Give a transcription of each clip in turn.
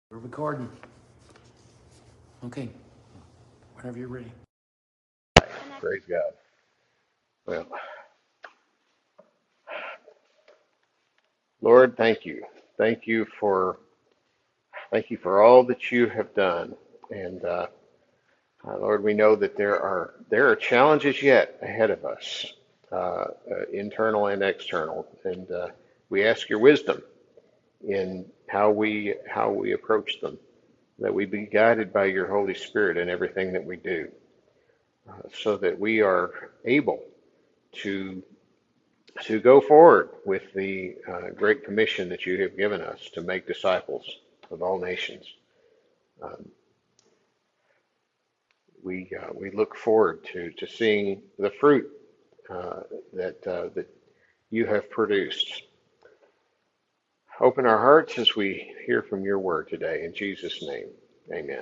We're recording. Okay. Whenever you're ready. Praise God. Well, Lord, thank you. Thank you for all that you have done. And Lord, we know that there are challenges yet ahead of us, internal and external. And we ask your wisdom in how we approach them, that we be guided by your Holy Spirit in everything that we do, so that we are able to go forward with the great commission that you have given us to make disciples of all nations. Um, we look forward to seeing the fruit that you have produced. Open our hearts as we hear from your word today. In Jesus' name, amen.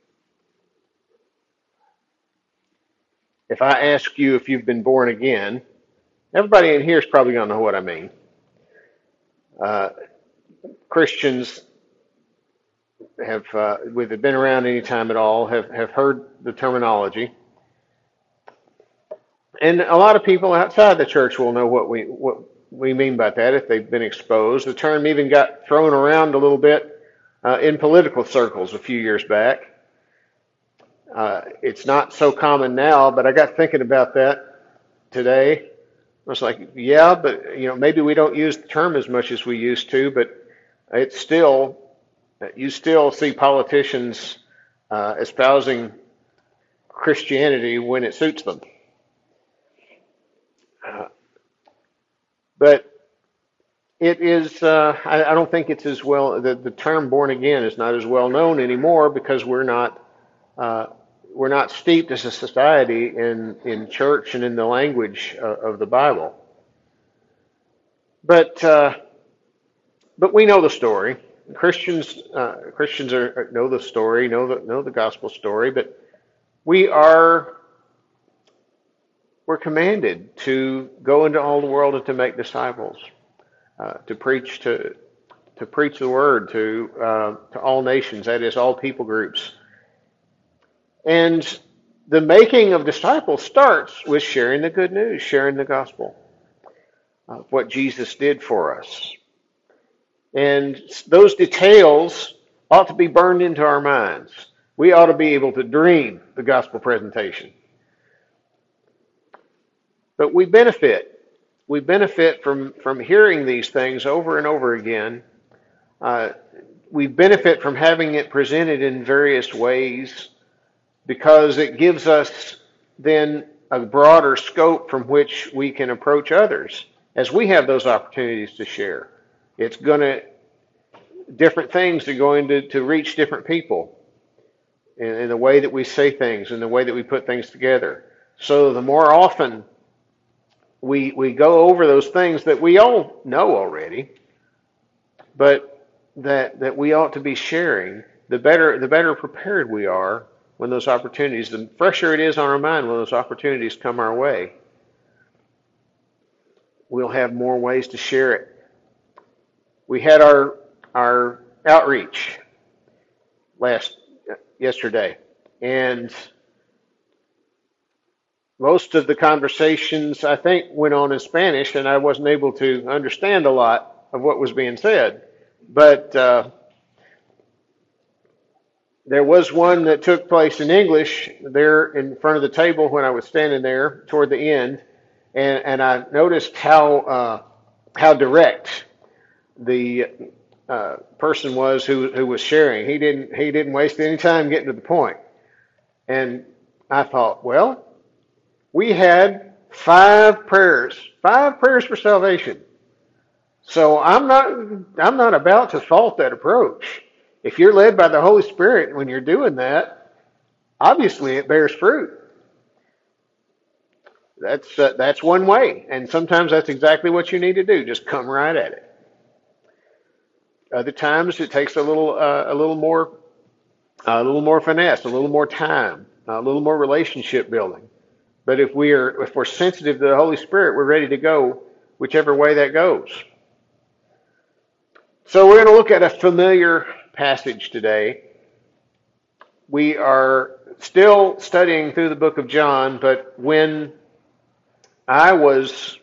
If I ask you if you've been born again, everybody in here is probably going to know what I mean. Uh, Christians have, with been around any time at all, have heard the terminology. And a lot of people outside the church will know what we mean by that if they've been exposed. The term even got thrown around a little bit in political circles a few years back. It's not so common now, but I got thinking about that today. I was like, yeah, but maybe we don't use the term as much as we used to, but it's still, you still see politicians espousing Christianity when it suits them. But it is, I don't think it's as well, the term born again is not as well known anymore because uh, we're not steeped as a society in church and in the language of the Bible. But we know the story. Christians know the story, know the gospel story, but we're commanded to go into all the world and to make disciples, to preach the word to all nations, that is, all people groups. And the making of disciples starts with sharing the good news, sharing the gospel of what Jesus did for us. And those details ought to be burned into our minds. We ought to be able to dream the gospel presentation. But we benefit. We benefit from hearing these things over and over again. We benefit from having it presented in various ways because it gives us then a broader scope from which we can approach others as we have those opportunities to share. Different things are going to reach different people in the way that we say things, in the way that we put things together. So the more often we go over those things that we all know already, but that we ought to be sharing, the better prepared we are when those opportunities, the fresher it is on our mind when those opportunities come our way. We'll have more ways to share it. We had our outreach yesterday, and most of the conversations, I think, went on in Spanish, and I wasn't able to understand a lot of what was being said. But there was one that took place in English there in front of the table when I was standing there toward the end, and I noticed how direct the person was who was sharing. He didn't waste any time getting to the point. And I thought, well, we had 5 prayers for salvation. So I'm not about to fault that approach. If you're led by the Holy Spirit when you're doing that, obviously it bears fruit. That's one way, and sometimes that's exactly what you need to do. Just come right at it. Other times it takes a little more finesse, a little more time, a little more relationship building. But if we're sensitive to the Holy Spirit, we're ready to go whichever way that goes. So we're going to look at a familiar passage today. We are still studying through the book of John, but when I was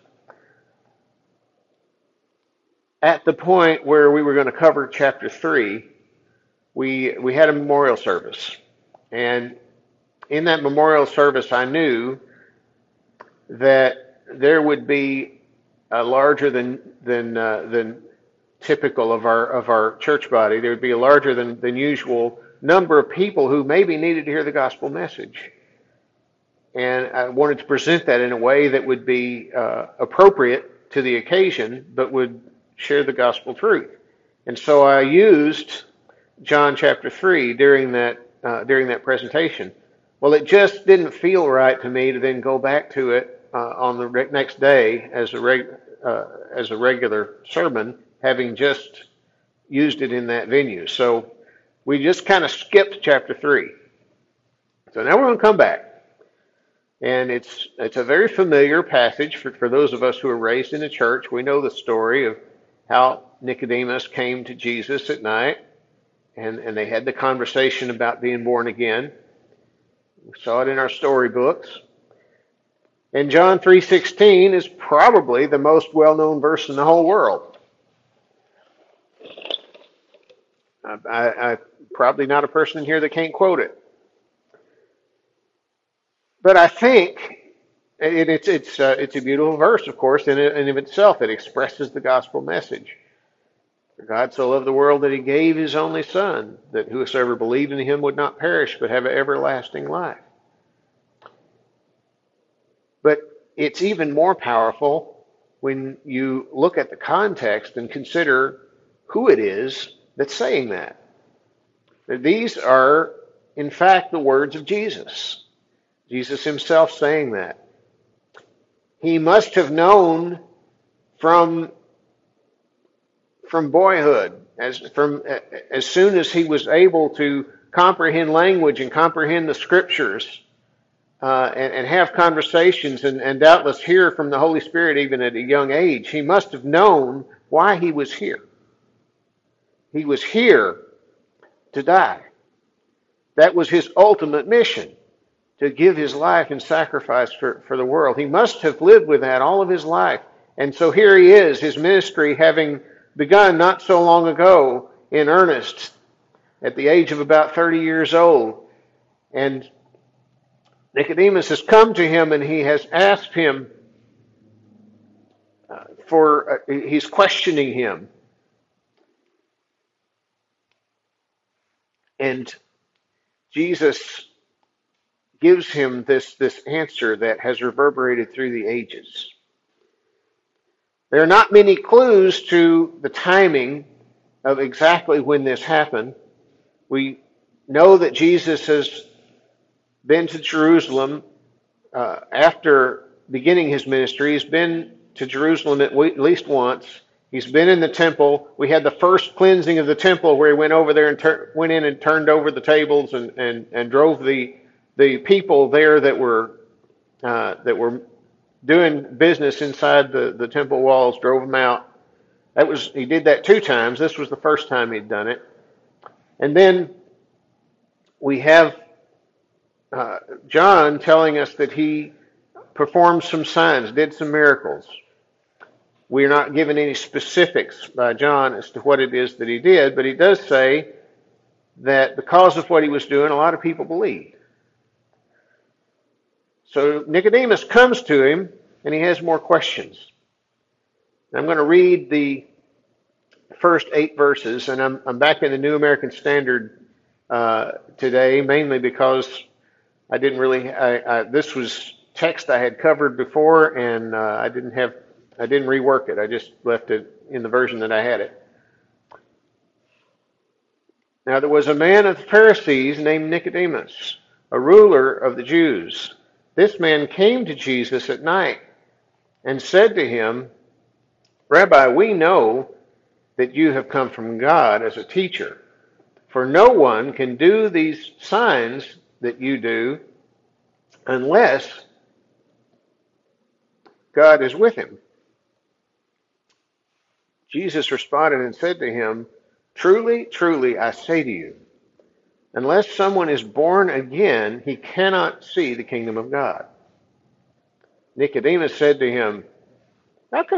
at the point where we were going to cover chapter 3, we had a memorial service. And in that memorial service, I knew that there would be a larger than typical of our church body. There would be a larger than usual number of people who maybe needed to hear the gospel message. And I wanted to present that in a way that would be appropriate to the occasion, but would share the gospel truth. And so I used John chapter 3 during that presentation. Well, it just didn't feel right to me to then go back to it on the next day as a regular sermon, having just used it in that venue. So we just kind of skipped chapter 3. So now we're going to come back. And it's a very familiar passage for those of us who are raised in the church. We know the story of how Nicodemus came to Jesus at night, and they had the conversation about being born again. We saw it in our storybooks. And John 3:16 is probably the most well-known verse in the whole world. I probably not a person in here that can't quote it. But I think it's a beautiful verse, of course, in and of itself. It expresses the gospel message. For God so loved the world that he gave his only Son, that whosoever believed in him would not perish, but have everlasting life. But it's even more powerful when you look at the context and consider who it is that's saying that. These are, in fact, the words of Jesus. Jesus himself saying that. He must have known from boyhood, as soon as he was able to comprehend language and comprehend the scriptures, and have conversations and doubtless hear from the Holy Spirit even at a young age. He must have known why he was here. He was here to die. That was his ultimate mission, to give his life in sacrifice for the world. He must have lived with that all of his life. And so here he is, his ministry having begun not so long ago in earnest, at the age of about 30 years old. And Nicodemus has come to him and he has asked him he's questioning him. And Jesus gives him this answer that has reverberated through the ages. There are not many clues to the timing of exactly when this happened. We know that Jesus has been to Jerusalem after beginning his ministry. He's been to Jerusalem at least once. He's been in the temple. We had the first cleansing of the temple where he went over there and went in and turned over the tables and drove the people there that were doing business inside the temple walls, drove them out. He did that 2 times. This was the first time he'd done it. And then we have John telling us that he performed some signs, did some miracles. We're not given any specifics by John as to what it is that he did, but he does say that because of what he was doing, a lot of people believed. So Nicodemus comes to him, and he has more questions. I'm going to read the first 8 verses, and I'm back in the New American Standard today, mainly because I didn't really. This was text I had covered before, and I didn't rework it. I just left it in the version that I had it. Now there was a man of the Pharisees named Nicodemus, a ruler of the Jews. This man came to Jesus at night and said to him, "Rabbi, we know that you have come from God as a teacher, for no one can do these signs that you do unless God is with him." Jesus responded and said to him, Truly, truly, I say to you, unless someone is born again, he cannot see the kingdom of God. Nicodemus said to him, How can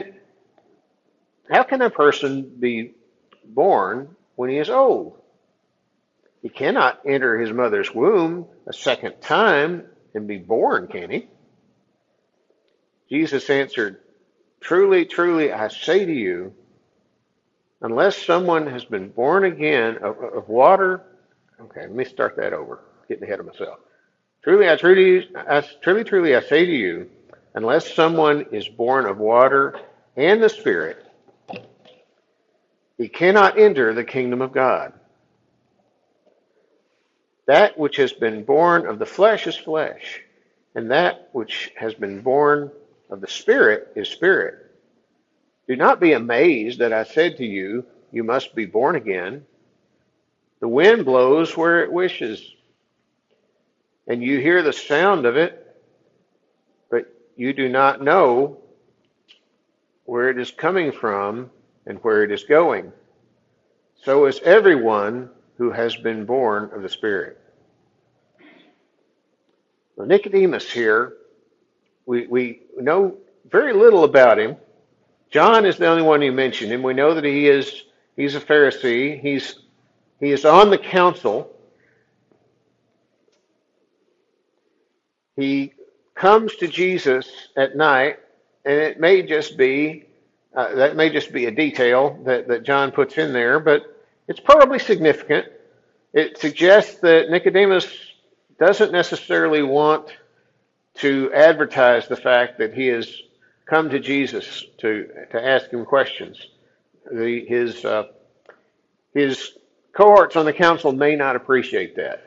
a person be born when he is old? He cannot enter his mother's womb a second time and be born, can he? Jesus answered, Truly, truly, I say to you, unless someone has been born again of water. Okay, let me start that over. Getting ahead of myself. Truly, I say to you, unless someone is born of water and the Spirit, he cannot enter the kingdom of God. That which has been born of the flesh is flesh, and that which has been born of the Spirit is spirit. Do not be amazed that I said to you, you must be born again. The wind blows where it wishes, and you hear the sound of it, but you do not know where it is coming from and where it is going. So is everyone who has been born of the Spirit. Well, Nicodemus here, we know very little about him. John is the only one who mentioned him. We know that he's a Pharisee. He is on the council. He comes to Jesus at night, and it may just be that may just be a detail that John puts in there, but it's probably significant. It suggests that Nicodemus doesn't necessarily want to advertise the fact that he has come to Jesus to ask him questions. His cohorts on the council may not appreciate that.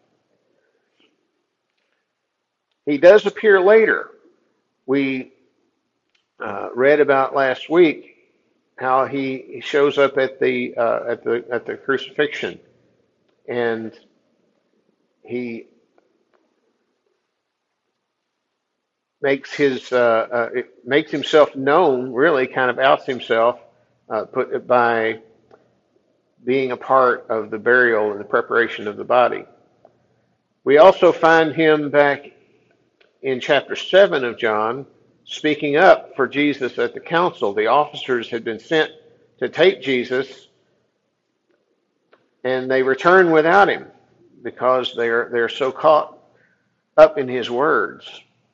He does appear later. We read about last week how he shows up at the crucifixion, and he makes himself known. Really, kind of outs himself, by being a part of the burial and the preparation of the body. We also find him back in chapter 7 of John, speaking up for Jesus at the council. The officers had been sent to take Jesus, and they return without him because they're so caught up in his words.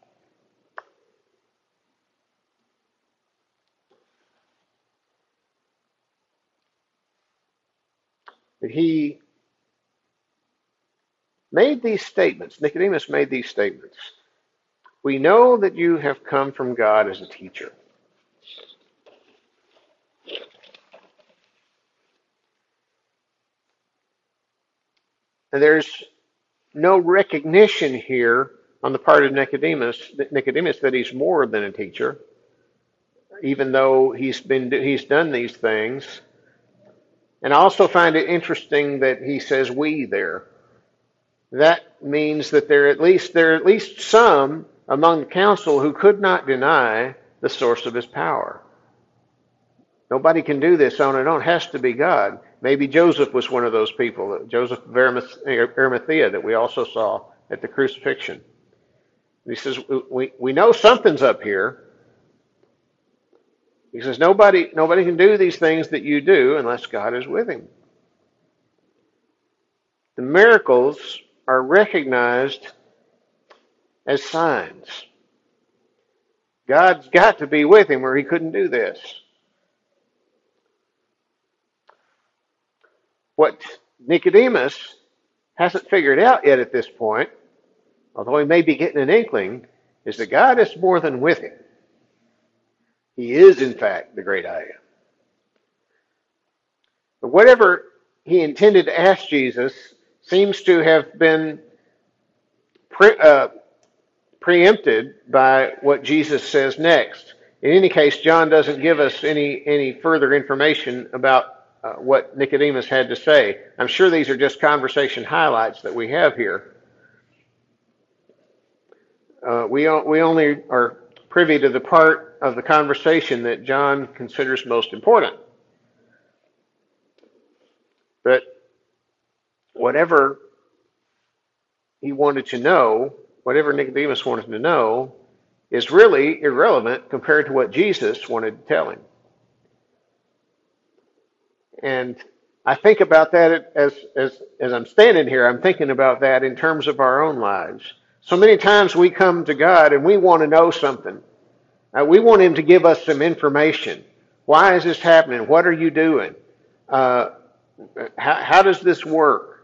He made these statements. Nicodemus made these statements. We know that you have come from God as a teacher. And there's no recognition here on the part of Nicodemus that he's more than a teacher, even though he's done these things. And I also find it interesting that he says we there. That means that there are at least some among the council who could not deny the source of his power. Nobody can do this on their own. It has to be God. Maybe Joseph was one of those people, Joseph of Arimathea, that we also saw at the crucifixion. And he says, we know something's up here. He says, nobody can do these things that you do unless God is with him. The miracles are recognized as signs. God's got to be with him or he couldn't do this. What Nicodemus hasn't figured out yet at this point, although he may be getting an inkling, is that God is more than with him. He is, in fact, the great I am. But whatever he intended to ask Jesus seems to have been preempted by what Jesus says next. In any case, John doesn't give us any further information about what Nicodemus had to say. I'm sure these are just conversation highlights that we have here. We only are privy to the part of the conversation that John considers most important. But whatever he wanted to know, whatever Nicodemus wanted to know, is really irrelevant compared to what Jesus wanted to tell him. And I think about that as I'm standing here, I'm thinking about that in terms of our own lives. So many times we come to God and we want to know something. We want Him to give us some information. Why is this happening? What are you doing? How does this work?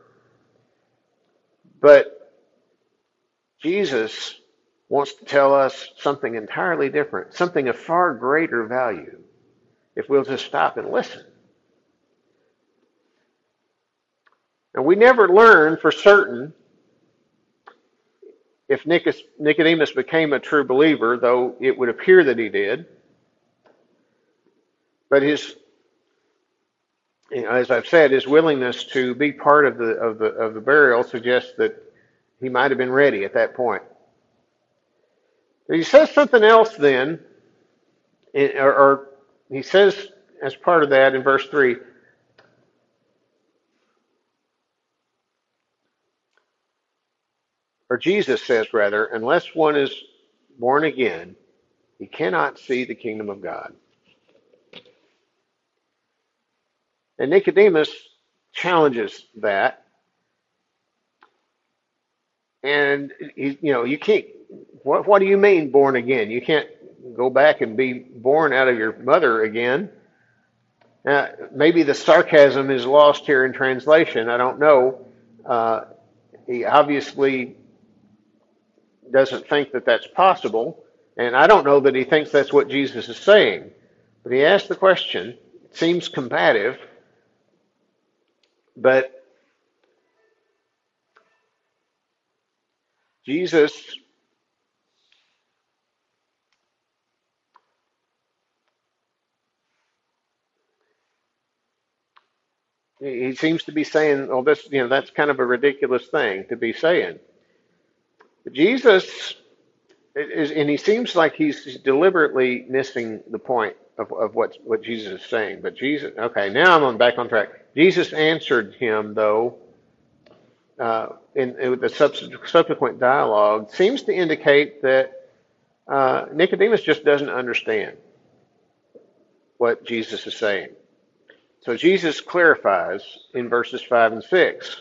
But Jesus wants to tell us something entirely different, something of far greater value, if we'll just stop and listen. And we never learn for certain if Nicodemus became a true believer, though it would appear that he did. But his, as I've said, his willingness to be part of the burial suggests that he might have been ready at that point. But he says something else then, or he says as part of that in verse 3, or Jesus says rather, unless one is born again, he cannot see the kingdom of God. And Nicodemus challenges that. And you can't. What do you mean born again? You can't go back and be born out of your mother again. Maybe the sarcasm is lost here in translation. I don't know. He obviously doesn't think that that's possible, and I don't know that he thinks that's what Jesus is saying. But he asked the question. It seems combative, but Jesus he seems to be saying, "Oh, that's kind of a ridiculous thing to be saying." But Jesus is, and he seems like he's deliberately missing the point of what Jesus is saying. But Jesus, okay, now I'm back on track. Jesus answered him though. In the subsequent dialogue, seems to indicate that Nicodemus just doesn't understand what Jesus is saying. So Jesus clarifies in verses 5 and 6.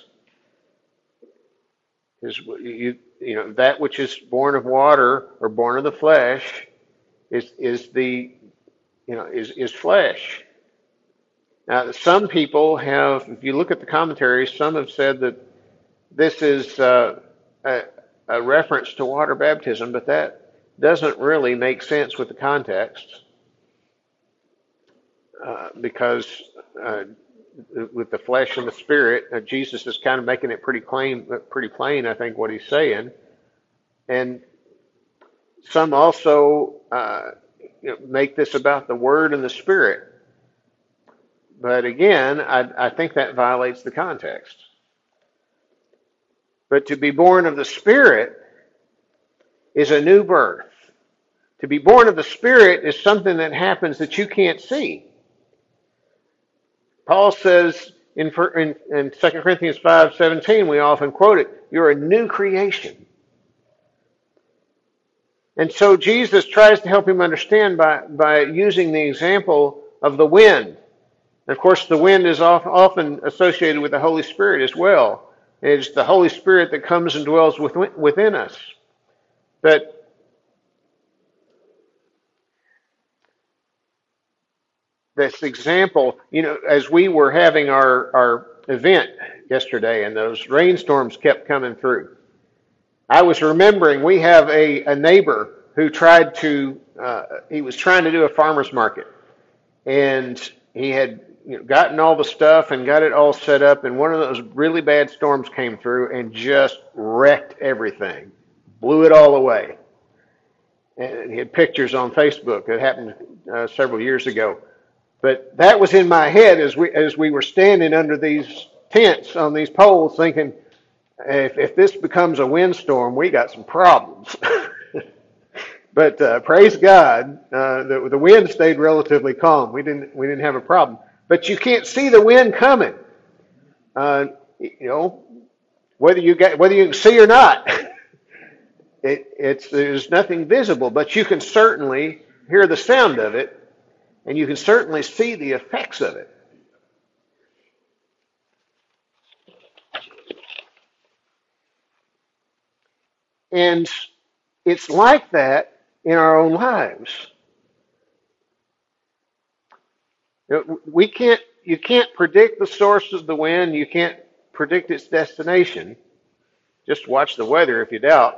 That which is born of water or born of the flesh is flesh. Now, some people have, if you look at the commentaries, some have said that this is a reference to water baptism, but that doesn't really make sense with the context because with the flesh and the spirit, Jesus is kind of making it pretty plain, I think, what he's saying. And some also make this about the Word and the Spirit. But again, I think that violates the context. But to be born of the Spirit is a new birth. To be born of the Spirit is something that happens that you can't see. Paul says in 2 Corinthians 5:17, we often quote it, you're a new creation. And so Jesus tries to help him understand by using the example of the wind. And of course, the wind is often associated with the Holy Spirit as well. It's the Holy Spirit that comes and dwells within us. But this example, as we were having our event yesterday and those rainstorms kept coming through, I was remembering we have a neighbor who he was trying to do a farmer's market. And he had gotten all the stuff and got it all set up, and one of those really bad storms came through and just wrecked everything, blew it all away. And he had pictures on Facebook. It happened several years ago. But that was in my head as we were standing under these tents on these poles, thinking, if this becomes a windstorm, we got some problems. But praise God, the wind stayed relatively calm. We didn't have a problem. But you can't see the wind coming. uh, you know, whether you can see or not. There's nothing visible, but you can certainly hear the sound of it, and you can certainly see the effects of it. And it's like that in our own lives. You can't predict the source of the wind. You can't predict its destination. Just watch the weather if you doubt.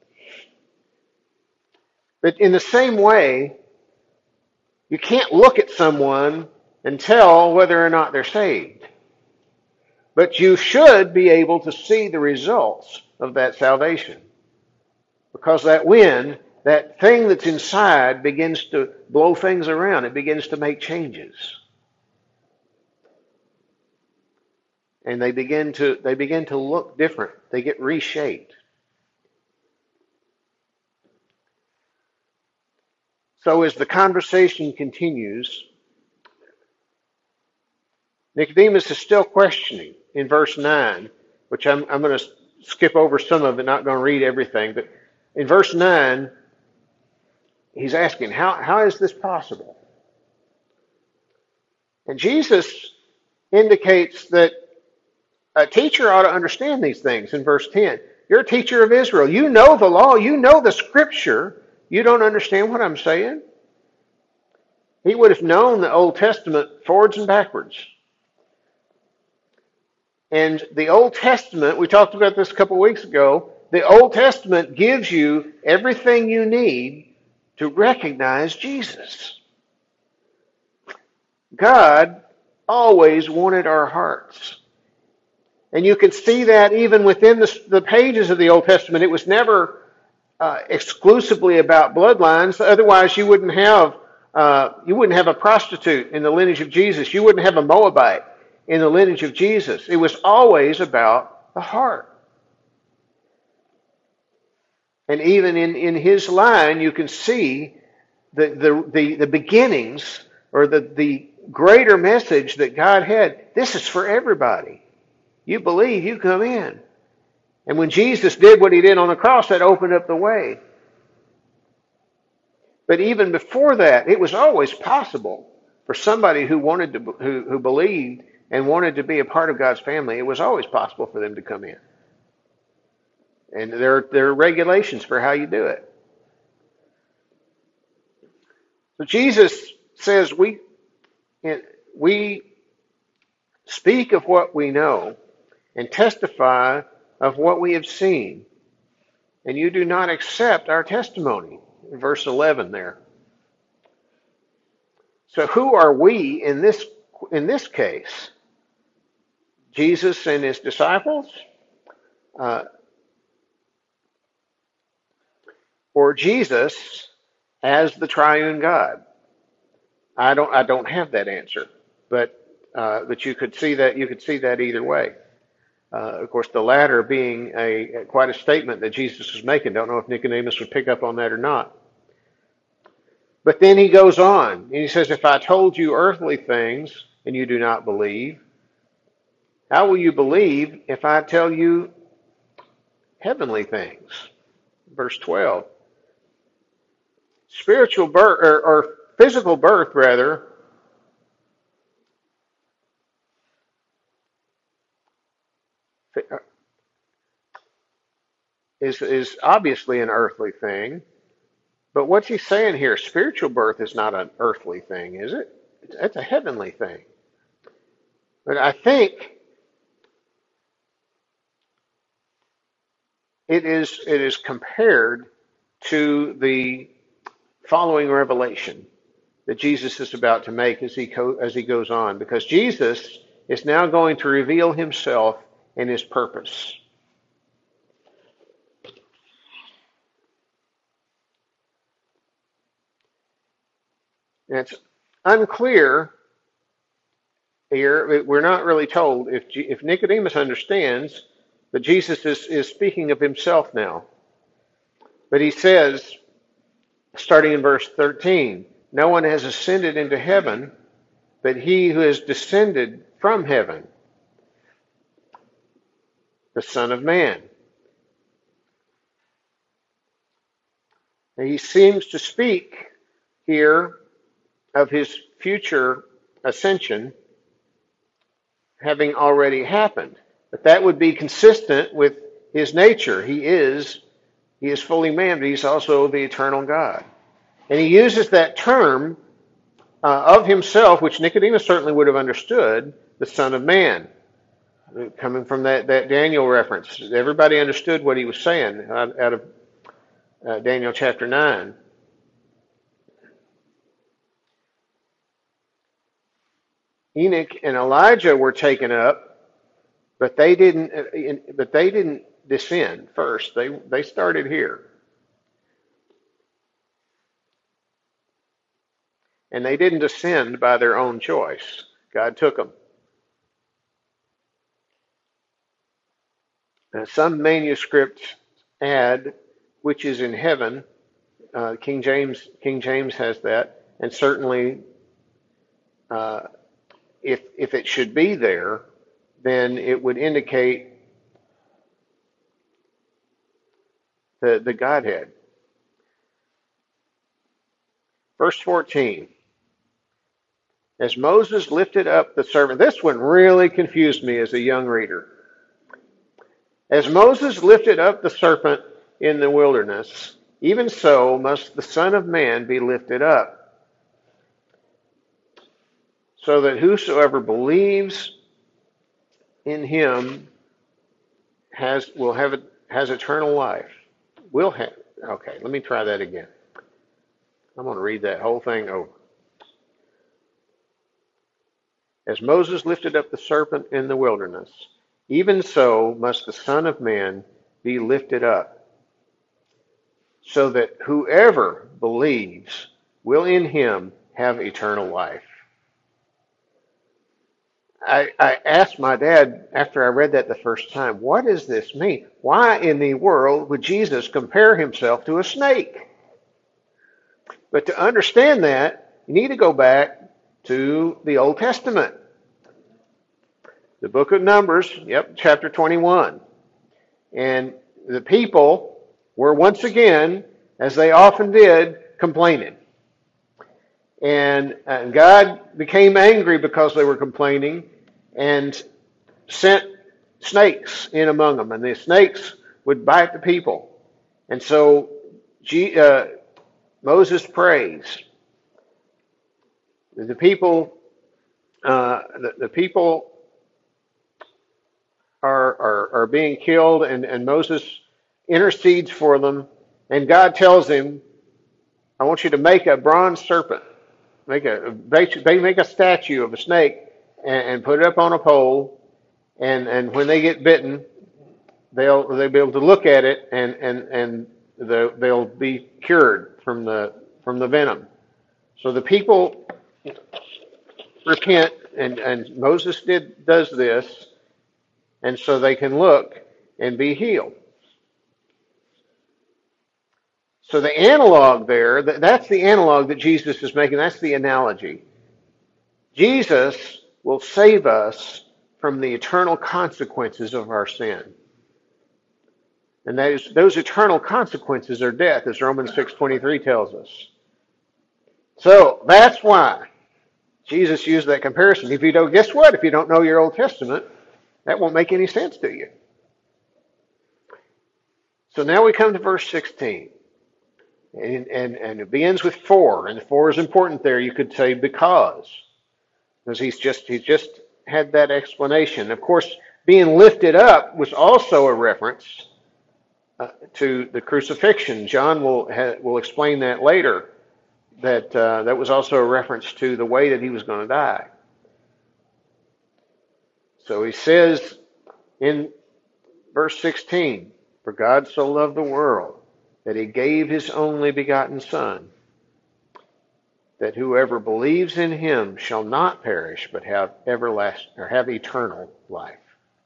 But in the same way, you can't look at someone and tell whether or not they're saved. But you should be able to see the results of that salvation. Because that wind, that thing that's inside, begins to blow things around. It begins to make changes. And they begin to look different. They get reshaped. So as the conversation continues, Nicodemus is still questioning in verse 9, which I'm going to skip over some of it, not going to read everything. But in verse 9, he's asking, how is this possible? And Jesus indicates that a teacher ought to understand these things in verse 10. You're a teacher of Israel. You know the law. You know the scripture. You don't understand what I'm saying? He would have known the Old Testament forwards and backwards. And the Old Testament, we talked about this a couple of weeks ago, the Old Testament gives you everything you need to recognize Jesus. God always wanted our hearts. And you can see that even within the pages of the Old Testament. It was never exclusively about bloodlines. Otherwise, you wouldn't have a prostitute in the lineage of Jesus. You wouldn't have a Moabite in the lineage of Jesus. It was always about the heart. And even in his line, you can see the beginnings, or the greater message that God had. This is for everybody. You believe, you come in. And when Jesus did what he did on the cross, that opened up the way. But even before that, it was always possible for somebody who who believed and wanted to be a part of God's family. It was always possible for them to come in. And there are regulations for how you do it. So Jesus says we speak of what we know and testify of what we have seen, and you do not accept our testimony. Verse 11 there. So who are we in this case? Jesus and his disciples? Or Jesus as the triune God? I don't have that answer, but you could see that either way. Of course, the latter being quite a statement that Jesus was making. Don't know if Nicodemus would pick up on that or not. But then he goes on, and he says, if I told you earthly things and you do not believe, how will you believe if I tell you heavenly things? Verse 12. Spiritual birth, or physical birth, rather, is obviously an earthly thing. But what's he saying here? Spiritual birth is not an earthly thing, is it? It's a heavenly thing. But I think it is compared to the following revelation that Jesus is about to make as he goes on, because Jesus is now going to reveal himself and his purpose. And it's unclear here. We're not really told if Nicodemus understands that Jesus is speaking of himself now. But he says, starting in verse 13, no one has ascended into heaven but he who has descended from heaven. the Son of Man. He seems to speak here of his future ascension having already happened. But that would be consistent with his nature. He is fully man, but he's also the eternal God. And he uses that term of himself, which Nicodemus certainly would have understood, the Son of Man, coming from that Daniel reference. Everybody understood what he was saying out of Daniel chapter 9. Enoch and Elijah were taken up, but they didn't descend first. They started here. And they didn't descend by their own choice. God took them. Some manuscripts add, which is in heaven. King James has that, and certainly, if it should be there, then it would indicate the Godhead. Verse 14. As Moses lifted up the serpent, this one really confused me as a young reader. As Moses lifted up the serpent in the wilderness, even so must the Son of Man be lifted up, so that whosoever believes in him has eternal life. Okay, let me try that again. I'm going to read that whole thing over. As Moses lifted up the serpent in the wilderness, even so must the Son of Man be lifted up, so that whoever believes will in him have eternal life. I asked my dad after I read that the first time, what does this mean? Why in the world would Jesus compare himself to a snake? But to understand that, you need to go back to the Old Testament. The book of Numbers, chapter 21. And the people were once again, as they often did, complaining. And God became angry because they were complaining and sent snakes in among them. And the snakes would bite the people. And so Moses prays. The people are being killed, and Moses intercedes for them, and God tells him, I want you to make a bronze serpent, make a statue of a snake, and put it up on a pole, and when they get bitten, they'll be able to look at it, and they'll be cured from the venom. So the people repent, and Moses does this, and so they can look and be healed. So the analog there, that's the analog that Jesus is making. That's the analogy. Jesus will save us from the eternal consequences of our sin. And those eternal consequences are death, as Romans 6:23 tells us. So that's why Jesus used that comparison. Guess what? If you don't know your Old Testament, that won't make any sense to you. So now we come to verse 16. And it begins with for, and the for is important there. You could say because he's just had that explanation. Of course, being lifted up was also a reference to the crucifixion. John will explain that later. That was also a reference to the way that he was going to die. So he says in verse 16, for God so loved the world that he gave his only begotten Son, that whoever believes in him shall not perish, but have eternal life.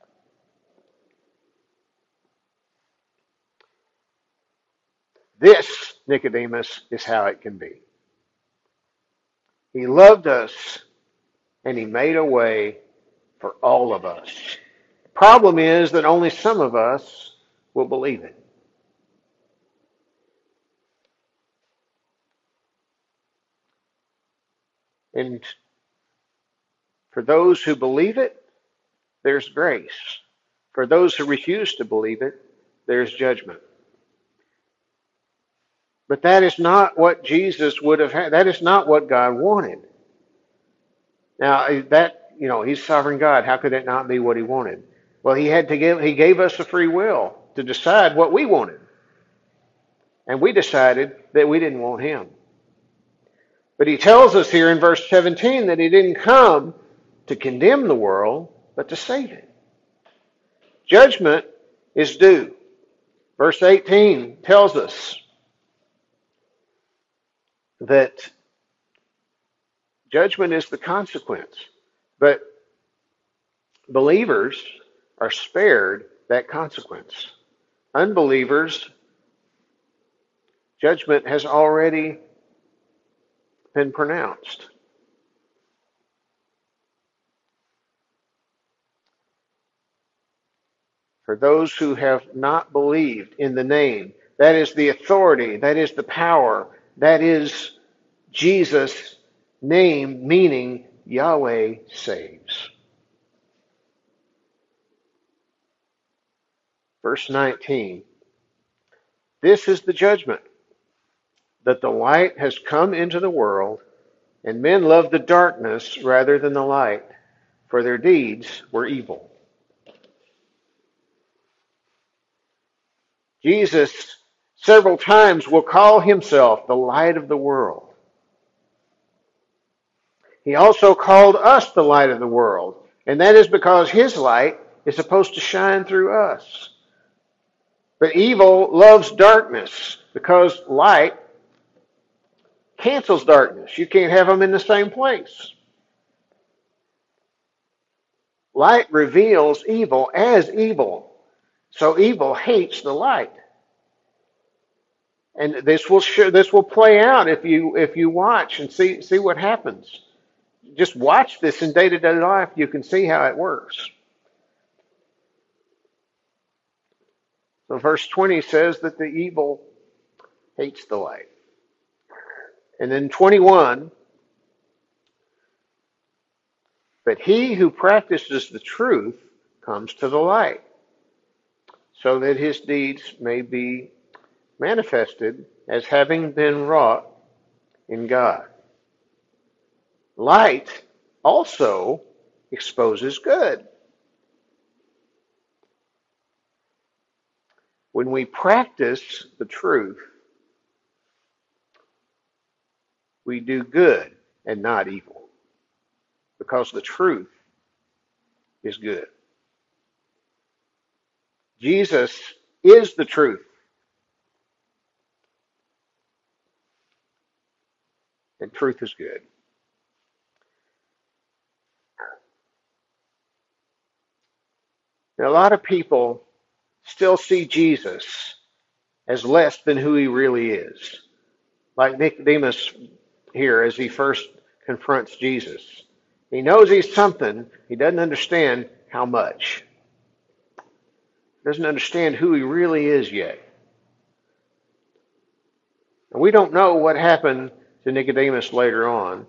This, Nicodemus, is how it can be. He loved us, and he made a way for all of us. Problem is that only some of us will believe it. And for those who believe it, there's grace. For those who refuse to believe it, there's judgment. But that is not what Jesus would have had. That is not what God wanted. Now, He's sovereign God. How could that not be what He wanted? Well, He gave us a free will to decide what we wanted. And we decided that we didn't want Him. But He tells us here in verse 17 that He didn't come to condemn the world, but to save it. Judgment is due. Verse 18 tells us that judgment is the consequence. But believers are spared that consequence. Unbelievers, judgment has already been pronounced. For those who have not believed in the name, that is the authority, that is the power, that is Jesus' name, meaning Yahweh saves. Verse 19. This is the judgment, that the light has come into the world, and men love the darkness rather than the light, for their deeds were evil. Jesus several times will call Himself the light of the world. He also called us the light of the world, and that is because His light is supposed to shine through us. But evil loves darkness because light cancels darkness. You can't have them in the same place. Light reveals evil as evil. So evil hates the light. And this will play out if you watch and see what happens. Just watch this in day-to-day life. You can see how it works. So verse 20 says that the evil hates the light. And then 21, but he who practices the truth comes to the light, so that his deeds may be manifested as having been wrought in God. Light also exposes good. When we practice the truth, we do good and not evil, because the truth is good. Jesus is the truth. And truth is good. Now, a lot of people still see Jesus as less than who He really is. Like Nicodemus here as he first confronts Jesus. He knows He's something. He doesn't understand how much. He doesn't understand who He really is yet. And we don't know what happened to Nicodemus later on.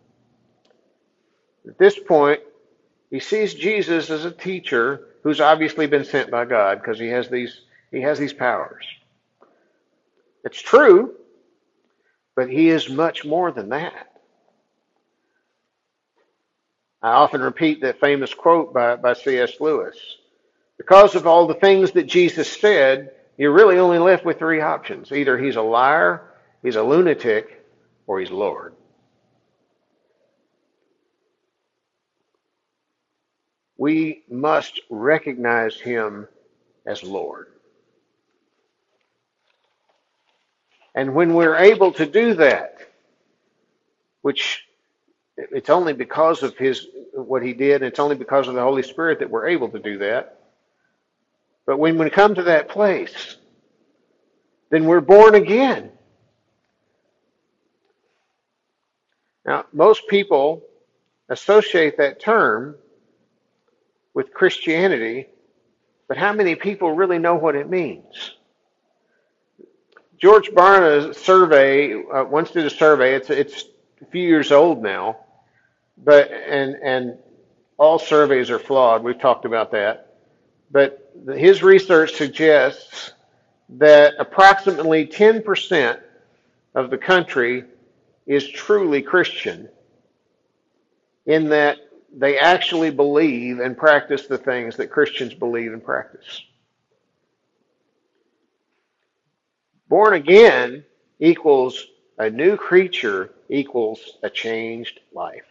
At this point, he sees Jesus as a teacher who's obviously been sent by God because he has these powers. It's true, but He is much more than that. I often repeat that famous quote by C.S. Lewis. Because of all the things that Jesus said, you're really only left with three options. Either He's a liar, He's a lunatic, or He's Lord. We must recognize Him as Lord. And when we're able to do that, which it's only because of what He did, and it's only because of the Holy Spirit that we're able to do that. But when we come to that place, then we're born again. Now, most people associate that term with Christianity But how many people really know what it means? George Barna's survey once did a survey. It's a few years old now, but and all surveys are flawed. We've talked about that. But his research suggests that approximately 10% of the country is truly Christian, in that they actually believe and practice the things that Christians believe and practice. Born again equals a new creature equals a changed life.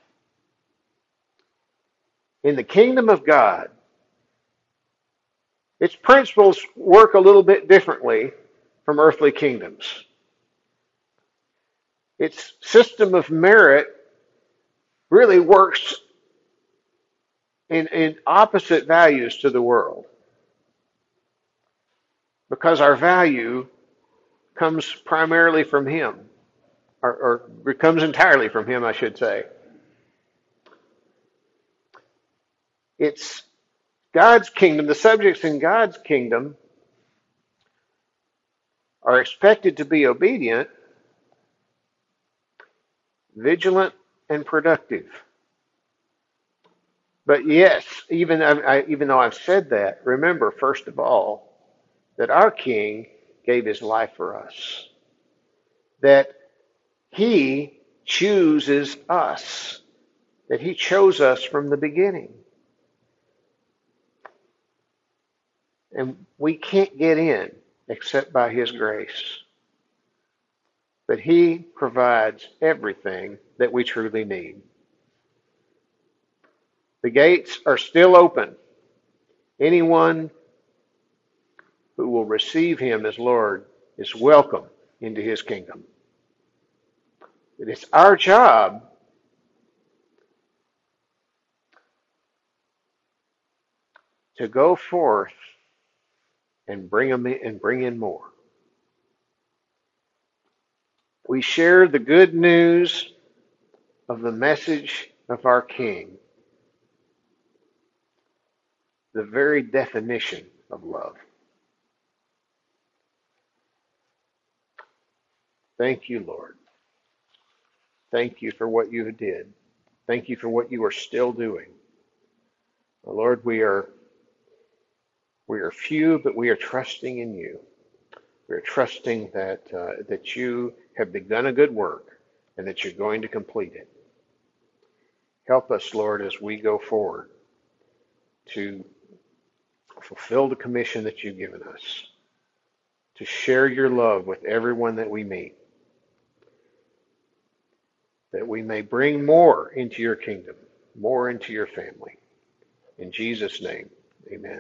In the kingdom of God, its principles work a little bit differently from earthly kingdoms. Its system of merit really works in opposite values to the world, because our value comes primarily from Him, or comes entirely from Him, I should say. It's God's kingdom. The subjects in God's kingdom are expected to be obedient, vigilant, and productive. But yes, even though I've said that, remember, first of all, that our King gave His life for us. That He chooses us. That He chose us from the beginning. And we can't get in except by His grace. But He provides everything that we truly need. The gates are still open. Anyone who will receive Him as Lord is welcome into His kingdom. It is our job to go forth and bring them in, and bring in more. We share the good news of the message of our King, the very definition of love. Thank you, Lord. Thank you for what you did. Thank you for what you are still doing. Lord, we are few, but we are trusting in you. We are trusting that you have begun a good work and that you're going to complete it. Help us, Lord, as we go forward to fulfill the commission that you've given us, to share your love with everyone that we meet, that we may bring more into your kingdom, more into your family. In Jesus' name, amen.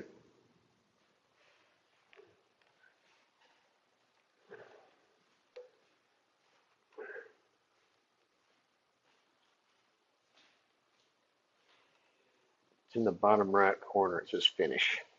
It's in the bottom right corner. It says finish.